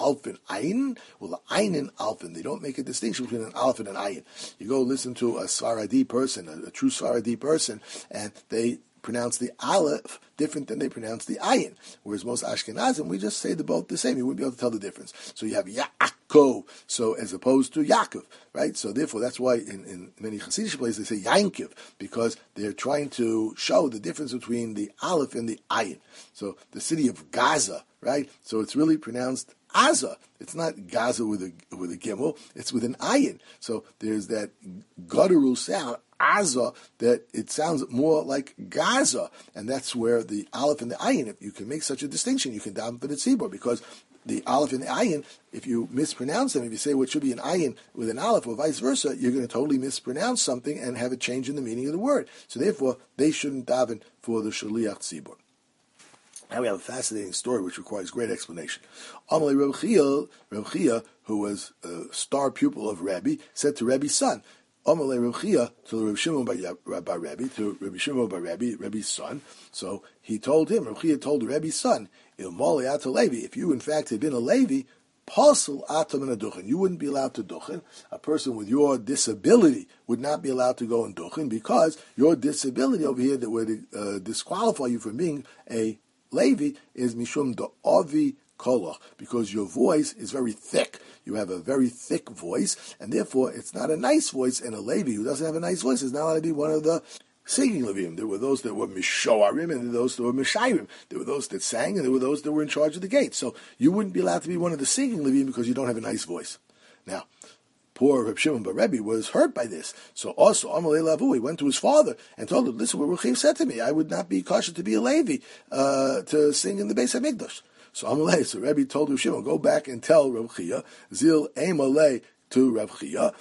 don't make a distinction between an alpha and an ayin. You go listen to a Sfaradi person, a true Sfaradi person, and they pronounce the aleph different than they pronounce the ayin. Whereas most Ashkenazim, we just say the both the same. You wouldn't be able to tell the difference. So you have Yaakov, so as opposed to Yaakov, right? So therefore, that's why in many Hasidic places they say Yankiv, because they're trying to show the difference between the aleph and the ayin. So the city of Gaza, right? So it's really pronounced Aza. It's not Gaza with a gimel. It's with an ayin. So there's that guttural sound, Aza, that it sounds more like Gaza, and that's where the Aleph and the Ayin, if you can make such a distinction, you can daven for the Tzibor, because the Aleph and the Ayin, if you mispronounce them, if you say what should be an Ayin with an Aleph or vice versa, you're going to totally mispronounce something and have a change in the meaning of the word. So therefore, they shouldn't daven for the Shaliach Tzibor. Now we have a fascinating story which requires great explanation. Amalei Reb Chia, who was a star pupil of Rabbi, said to Rabbi's son, Amalei Reb Chia to Reb Shimon bar Rabbi, to Rabbi Shimon bar Rabbi, Rabbi's son. So he told him, Reb Chia told Rabbi's son, Ilmali ata Levi, if you in fact had been a Levi, Pasul atam in a duchen. You wouldn't be allowed to duchen. A person with your disability would not be allowed to go in duchen, because your disability over here that would disqualify you from being a Levi is mishum da'avi kolach, because your voice is very thick. You have a very thick voice, and therefore it's not a nice voice, and a Levi who doesn't have a nice voice is not allowed to be one of the singing Levim. There were those that were mishoarim, and there were those that were mishayrim. There were those that sang, and there were those that were in charge of the gate. So you wouldn't be allowed to be one of the singing Levim because you don't have a nice voice. Now, poor Reb Shimon bar Rebbe was hurt by this. So also, Amalei Lavu, he went to his father and told him, listen, what Ruchiv said to me, I would not be kosher to be a Levi, to sing in the Beis HaMikdash. So Amalei, so Rebbe told Reb Shimon, go back and tell Reb Chia, Zil Amalei to Reb Chia,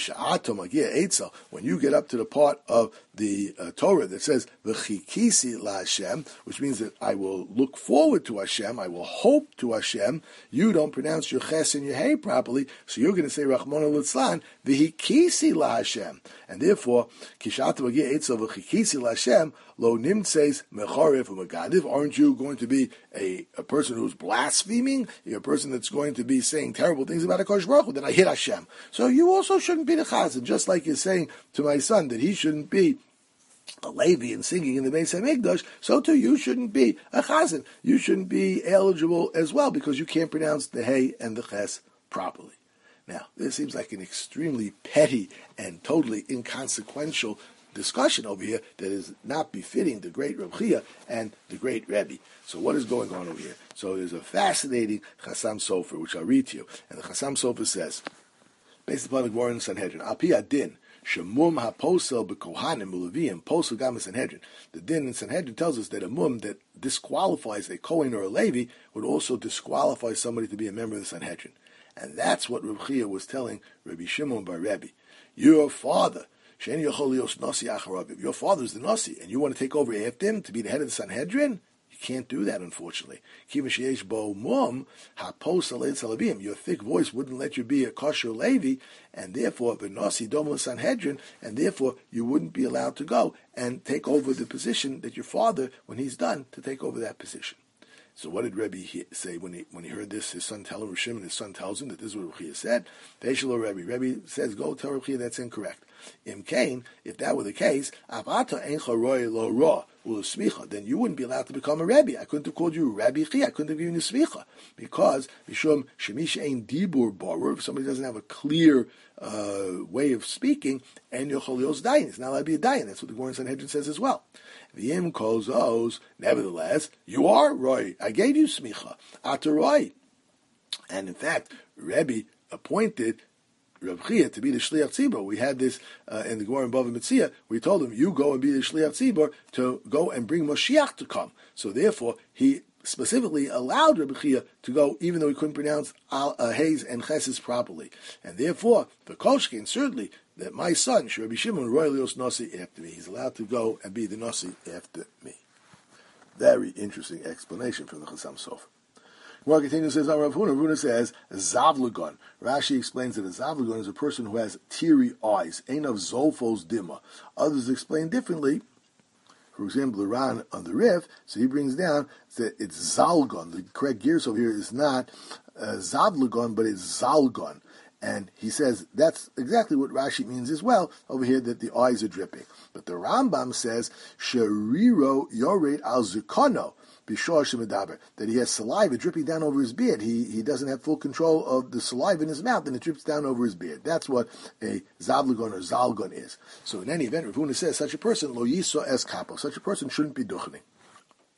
when you get up to the part of the Torah that says V'chikisi la Hashem, which means that I will look forward to Hashem, I will hope to Hashem, you don't pronounce your ches and your hey properly, so you're going to say Rachmana litzlan V'chikisi la Hashem, and therefore Kishata Magia Eitzel V'chikisi la Hashem lo nimtzeis mecharev u'megadiv. Aren't you going to be a person who's blaspheming? You're a person that's going to be saying terrible things about HaKadosh Baruch Hu. Then I hit Hashem. So you also shouldn't be the chazan, just like you're saying to my son that he shouldn't be a Levi and singing in the Beis HaMikdash, so too you shouldn't be a chazan. You shouldn't be eligible as well, because you can't pronounce the hey and the ches properly. Now, this seems like an extremely petty and totally inconsequential discussion over here that is not befitting the great Reb Chia and the great Rebbe. So what is going on over here? So there's a fascinating Chassam Sofer, which I'll read to you. And the Chassam Sofer says, based upon the Gemara in Sanhedrin, Al Pi Adin, Shemum HaPosel B'Kohanim U'Leviyim, Posel Gam Sanhedrin. The din in Sanhedrin tells us that a mum that disqualifies a Kohen or a Levi would also disqualify somebody to be a member of the Sanhedrin. And that's what Reb Chia was telling Rabbi Shimon bar Rebbe. Your father, your father is the Nasi, and you want to take over after him to be the head of the Sanhedrin? You can't do that, unfortunately. Your thick voice wouldn't let you be a kosher Levi, and therefore the Nasi Dom Sanhedrin, and therefore you wouldn't be allowed to go and take over the position that your father, when he's done, to take over that position. So what did Rebbe say when he heard this? His son tells him, Rishim, and his son tells him that this is what Reb Chia said. Rebbe says, go tell Reb Chia that's incorrect. Imkain, if that were the case, then you wouldn't be allowed to become a Rebbe. I couldn't have called you Rabbi Chia. I couldn't have given you smicha, because Mishum Shemish Ein Dibur Barur, if somebody doesn't have a clear way of speaking, and Yocholios Dayan, it's not allowed to be a Dayan. That's what the Gemara in Sanhedrin says as well. V'yim calls those, nevertheless, you are Roy. I gave you smicha. Ata Roy. And in fact, Rebbe appointed Reb Chia to be the Shliach Tzibor. We had this in the Gemara in Bava Metzia. We told him, you go and be the Shliach Tzibor to go and bring Moshiach to come. So therefore, he specifically allowed Reb Chia to go, even though he couldn't pronounce Hayes and Cheses properly. And therefore, the Kolshkin, certainly, that my son, Rabbi Shimon, Royalios Nasi after me. He's allowed to go and be the Nasi after me. Very interesting explanation from the Chassam Sofer. Gemara continues, says, Rav Huna says, Zavlagon. Rashi explains that a Zavlagon is a person who has teary eyes. Ein of Zolfos Dima. Others explain differently. For example, the Ran on the Rif, so he brings down that it's Zalgon. The correct gears over here is not Zavlagon, but it's Zalgon. And he says that's exactly what Rashi means as well over here, that the eyes are dripping. But the Rambam says, Sheriro Yored al Zikono, that he has saliva dripping down over his beard. He doesn't have full control of the saliva in his mouth, and it drips down over his beard. That's what a Zavlagon or Zalgon is. So in any event, Rav Huna says such a person, Lo Yiso Es Kapo, such a person shouldn't be duchening.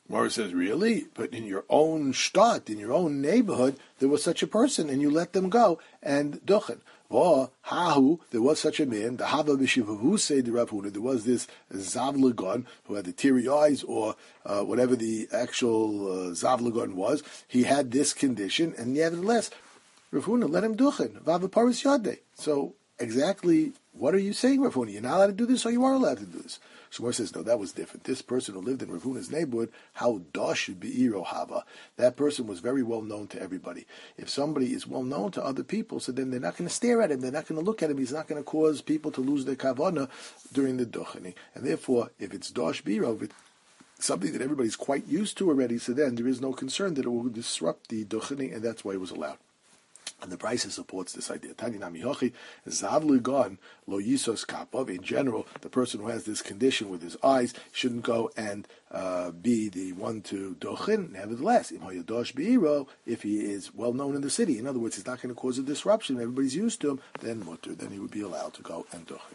Gemara says, really? But in your own shtat, in your own neighborhood, there was such a person, and you let them go and duchen. There was such a man, the Hava B'Shivavu say the Rav Huna, there was this Zavlagon who had the teary eyes, or whatever the actual Zavlagon was. He had this condition, and nevertheless, Rav Huna let him duchen. Vava Paris Yadeh. So, exactly what are you saying, Rav Huna? You're not allowed to do this, or you are allowed to do this? Shmuel says, no, that was different. This person who lived in Rav Huna's neighborhood, how dosh be'iro hava. That person was very well known to everybody. If somebody is well known to other people, so then they're not going to stare at him, they're not going to look at him, he's not going to cause people to lose their kavana during the duchening. And therefore, if it's dosh be'iro, if it's something that everybody's quite used to already, so then there is no concern that it will disrupt the duchening, and that's why it was allowed. And the Brisa supports this idea. Tani nami hochi, zavlu gon lo yisos kapov. In general, the person who has this condition with his eyes shouldn't go and be the one to dochin. Nevertheless, if he is well known in the city, in other words, he's not going to cause a disruption, everybody's used to him, then mutter, then he would be allowed to go and dochin.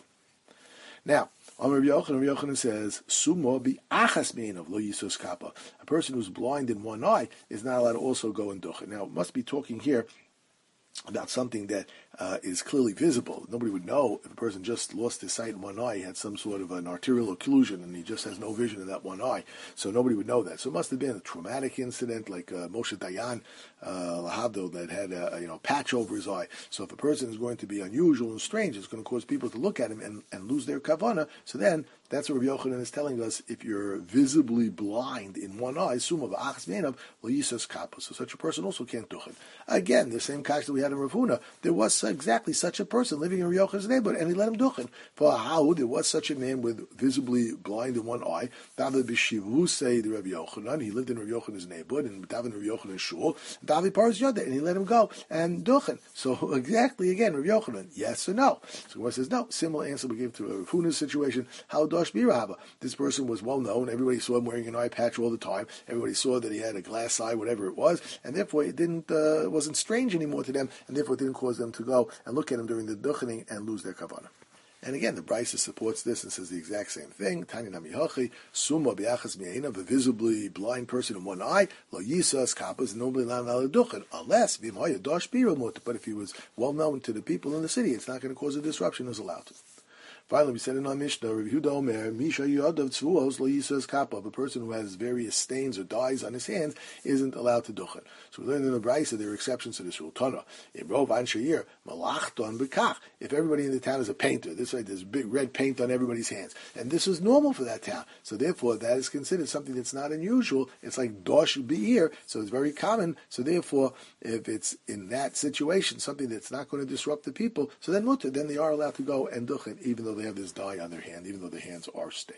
Now, Rabbi Yochanan says, "Sumo bi achas meinav lo yisos kappa." A person who's blind in one eye is not allowed to also go and dochin. Now, it must be talking here about something that is clearly visible. Nobody would know if a person just lost his sight in one eye, he had some sort of an arterial occlusion, and he just has no vision in that one eye. So nobody would know that. So it must have been a traumatic incident, like Moshe Dayan, Lahavdo, that had a patch over his eye. So if a person is going to be unusual and strange, it's going to cause people to look at him and lose their kavana. So then that's what Rabbi Yochanan is telling us. If you're visibly blind in one eye, suma v'achas meinav lo yisas kappa. So such a person also can't duchen. Again, the same kash that we had in Rav Huna. There was exactly such a person living in Rav Yochanan's neighborhood, and he let him duchen. For how there was such a man with visibly blind in one eye. David b'shivu say the Rav Yochanan. He lived in Rav Yochanan's neighborhood, and David Rav Yochanan's shul. David Paras Yodeh, and he let him go and duchen. So exactly again, Rav Yochanan, yes or no? So Gemara says no. Similar answer we give to Rav Huna's situation. How dosh birahava? This person was well known. Everybody saw him wearing an eye patch all the time. Everybody saw that he had a glass eye, whatever it was, and therefore it wasn't strange anymore to them, and therefore it didn't cause them to go and look at him during the duchening and lose their kavanah. And again, the Brisa supports this and says the exact same thing. Tani nami hachi, summa biachas me'ena, a visibly blind person in one eye, lo yisas kappas, nobly not allowed to duchen, unless v'imhaya dosh biramut. But if he was well known to the people in the city, it's not going to cause a disruption, is allowed to. Finally, we said in our Mishnah, Rabbi Yehuda Omer, Misha Yadav Tzvuos Lo Yisas Kappa. A person who has various stains or dyes on his hands isn't allowed to duchen. So we learned in the Brisa there are exceptions to this rule. Tana, in Rov An Shayir, Malachton Bekach. If everybody in the town is a painter, this way there's big red paint on everybody's hands, and this is normal for that town. So therefore, that is considered something that's not unusual. It's like Dosh Be'ir, so it's very common. So therefore, if it's in that situation, something that's not going to disrupt the people, so then mutter, then they are allowed to go and duchen, even though they have this dye on their hand, even though their hands are stained.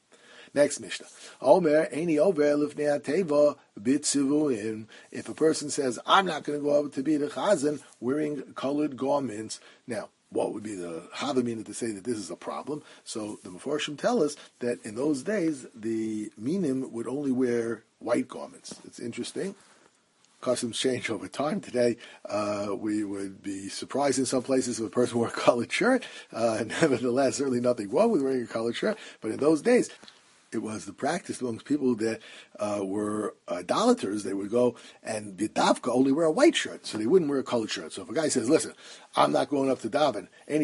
Next Mishnah. Omer, Eini over lifnei hateva b'tzivuim. If a person says, I'm not going to go over to be the chazan wearing colored garments. Now, what would be the havamina to say that this is a problem? So the Mefarshim tell us that in those days, the minim would only wear white garments. It's interesting. Customs change over time. Today, we would be surprised in some places if a person wore a collared shirt. Nevertheless, certainly nothing wrong with wearing a collared shirt. But in those days, it was the practice amongst people that were idolaters. They would go and b'davka only wear a white shirt, so they wouldn't wear a colored shirt. So if a guy says, listen, I'm not going up to daven,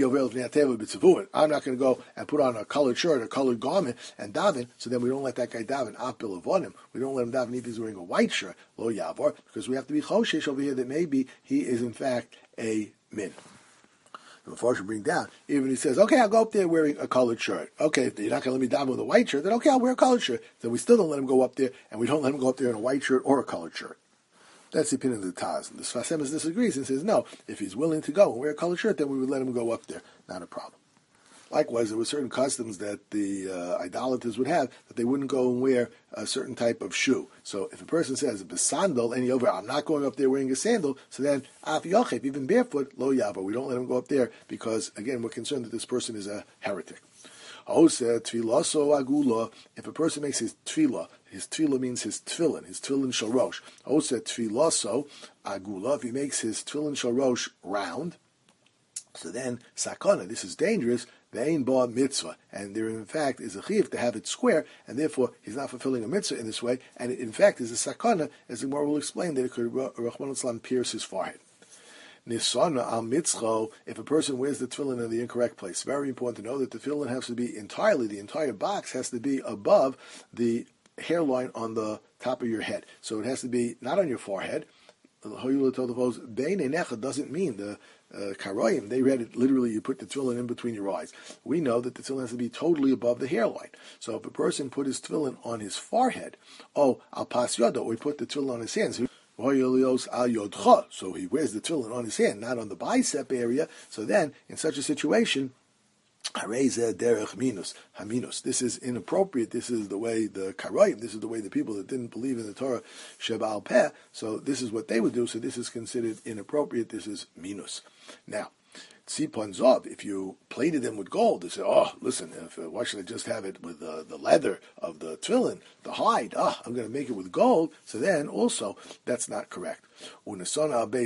I'm not going to go and put on a colored shirt, a colored garment, and daven, so then we don't let that guy daven, we don't let him daven if he's wearing a white shirt, lo yavor, because we have to be choshesh over here that maybe he is in fact a min. The Mefarshim bring down, even he says, okay, I'll go up there wearing a colored shirt. Okay, if you're not going to let me down with a white shirt, then okay, I'll wear a colored shirt. Then we still don't let him go up there, and we don't let him go up there in a white shirt or a colored shirt. That's the opinion of the Taz. And the Sfas Emes disagrees and says, no, if he's willing to go and wear a colored shirt, then we would let him go up there. Not a problem. Likewise, there were certain customs that the idolaters would have, that they wouldn't go and wear a certain type of shoe. So if a person says, "Besandal," and I'm not going up there wearing a sandal, so then, af yochep, even barefoot, lo yava. We don't let him go up there because, again, we're concerned that this person is a heretic. If a person makes his tefillah means his tefillin shalosh. Tfilaso agula, if he makes his tefillin shalosh round, so then, sakana, this is dangerous, ve'ein ba mitzvah, and there in fact is a chiyuv to have it square, and therefore he's not fulfilling a mitzvah in this way, and it in fact is a sakana, as the Gemara will explain, that it could Rahman al pierce his forehead. Nisana al mitzcho, if a person wears the tefillin in the incorrect place. Very important to know that the tefillin has to be entirely, the entire box has to be above the hairline on the top of your head. So it has to be not on your forehead. Doesn't mean the Karoyim, they read it literally, you put the tefillin in between your eyes. We know that the tefillin has to be totally above the hairline. So if a person put his tefillin on his forehead, al pas yodo, or he put the tefillin on his hands, so he wears the tefillin on his hand, not on the bicep area. So then, in such a situation, this is inappropriate. This is the way the Karayim, this is the way the people that didn't believe in the Torah Sheba'al Peh, so this is what they would do, so this is considered inappropriate, this is minus. Now, Tzipon Zov, if you plated them with gold, they say, oh, listen, why should I just have it with the leather of the tefillin, the hide? I'm going to make it with gold. So then, also, that's not correct. Or if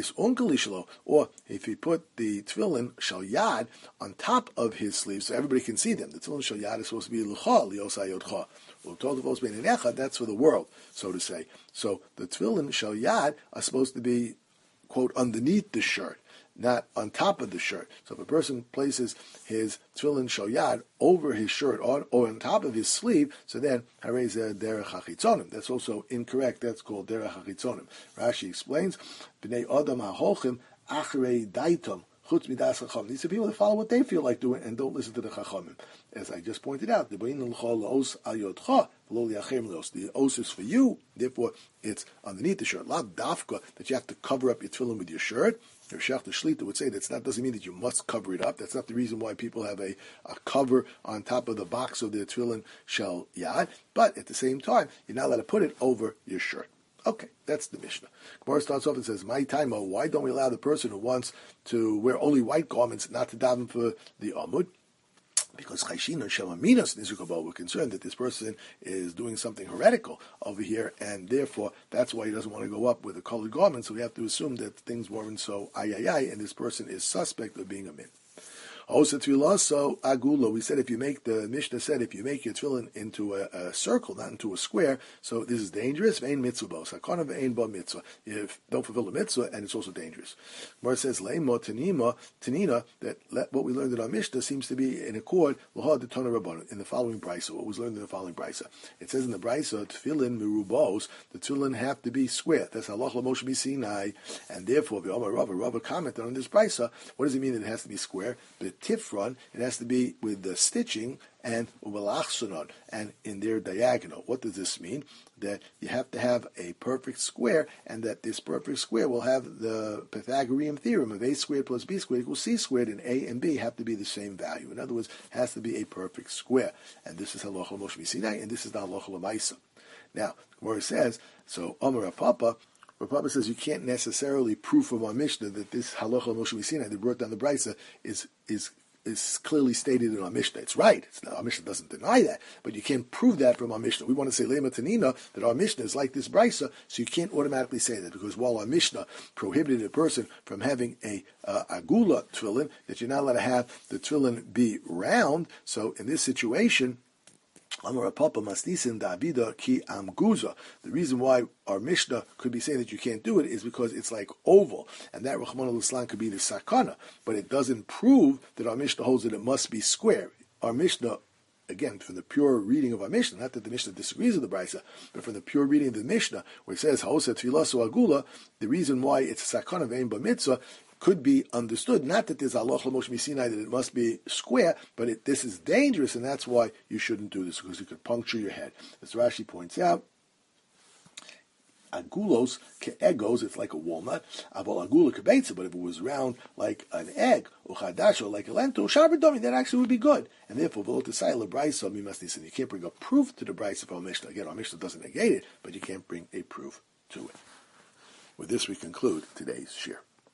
he put the tefillin shal yad on top of his sleeve, so everybody can see them. The tefillin shal yad is supposed to be l'cha, liosai yodcha. That's for the world, so to say. So the tefillin shal yad are supposed to be, quote, underneath the shirt, not on top of the shirt. So if a person places his tefillin shoyad over his shirt or on top of his sleeve, so then harei zeh derech hachitzonim. That's also incorrect. That's called derech hachitzonim. Rashi explains, b'nei adam ha'holchim achrei daitom chutz midas chacham. These are people that follow what they feel like doing and don't listen to the chachamim. As I just pointed out, the os is for you, therefore it's underneath the shirt. La dafka, that you have to cover up your tefillin with your shirt. Your Shach the Shlita would say doesn't mean that you must cover it up. That's not the reason why people have a cover on top of the box of their tefillin shel yad. But at the same time, you're not allowed to put it over your shirt. Okay, that's the Mishnah. Gemara starts off and says, "My time, why don't we allow the person who wants to wear only white garments not to daven for the Amud?" Because Chayshin and Shelaminas Nizukabal were concerned that this person is doing something heretical over here, and therefore that's why he doesn't want to go up with a colored garment. So we have to assume that things weren't so and this person is suspect of being a min. Also, so agula, we said the Mishnah said if you make your tefillin into a circle, not into a square, so this is dangerous. Ve'ein mitzvah, sakana ve'ein ba mitzvah. You don't fulfill the mitzvah, and it's also dangerous. Where it says leimo tanina, that what we learned in our Mishnah seems to be in accord lahad detana rabbanon in the following brisa. What was learned in the following brisa? It says in the brisa tefillin merubos, the tefillin have to be square. That's halach l'Moshe Sinai, and therefore v'Amar Rava commented on this brisa. What does it mean that it has to be square? Tifron, it has to be with the stitching and uvelachsonon, and in their diagonal. What does this mean? That you have to have a perfect square, and that this perfect square will have the Pythagorean theorem of a squared plus b squared equals c squared, and a and b have to be the same value. In other words, it has to be a perfect square. And this is halacha l'Moshe Sinai, and this is the halacha l'Maisa. Now, where it says, so Amar Papa says you can't necessarily prove from our Mishnah that this halacha Moshe Sinai that brought down the brisa is clearly stated in our Mishnah. It's right. Our Mishnah doesn't deny that, but you can't prove that from our Mishnah. We want to say lema tanina that our Mishnah is like this brisa, so you can't automatically say that, because while our Mishnah prohibited a person from having a agula tefillin, that you're not allowed to have the tefillin be round. So in this situation, the reason why our Mishnah could be saying that you can't do it is because it's like oval, and that Rahman al-Islam could be the sakana, but it doesn't prove that our Mishnah holds that it must be square. Our Mishnah, again, from the pure reading of our Mishnah, not that the Mishnah disagrees with the Brisa, but from the pure reading of the Mishnah, where it says, Ha'osa tfilaso agula, the reason why it's a sakana ve'en ba mitzvah, could be understood, not that there's Allah Moshe Sinai that it must be square, but this is dangerous, and that's why you shouldn't do this, because it could puncture your head. As Rashi points out, agulos ke'egos, it's like a walnut. Avol agula kebeitza, but if it was round like an egg, or chadash, or like a lentil, shabradomi, that actually would be good. And therefore, v'lo tesai lebrayso mimasnisin. You can't bring a proof to the brayso of our Mishnah. Again, our Mishnah doesn't negate it, but you can't bring a proof to it. With this, we conclude today's shir.